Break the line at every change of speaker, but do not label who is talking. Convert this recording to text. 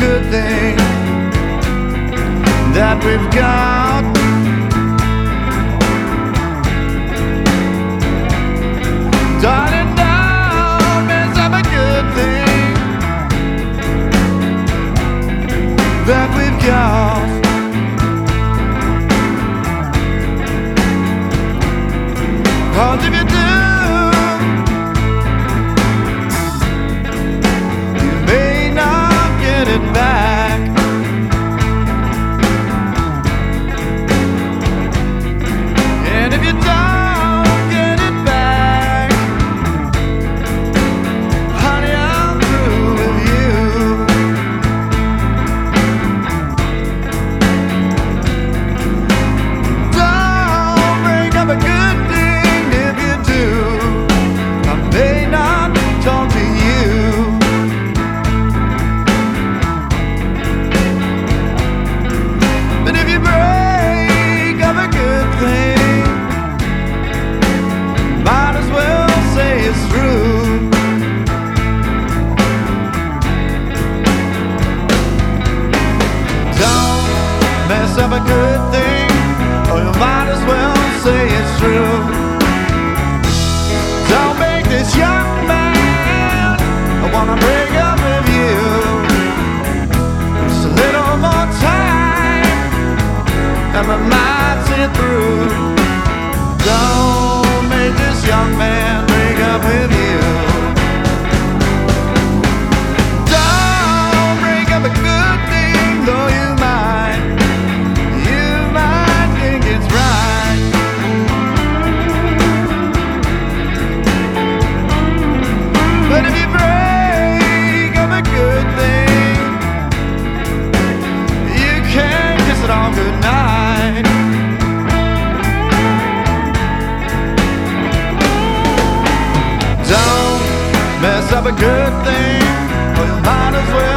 good thing that we've got. Darling, don't mess up a good thing that we've got. 'Cause if you do, you may not get it back. And if you don't get it back, honey, I'm through with you. Don't bring up a good thing if you do. I may not talk to you. But if you break up a good thing, might as well say it's true. Don't mess up a good thing, or you might as well say it's true. Don't make this young man I wanna break up with you. Just a little more time and we might see it through. Don't make this young man break up with you. Don't break up a good thing, though you might think it's right. But if you break up a good thing, you can't kiss it all goodnight. Don't mess up a good thing, or you might as well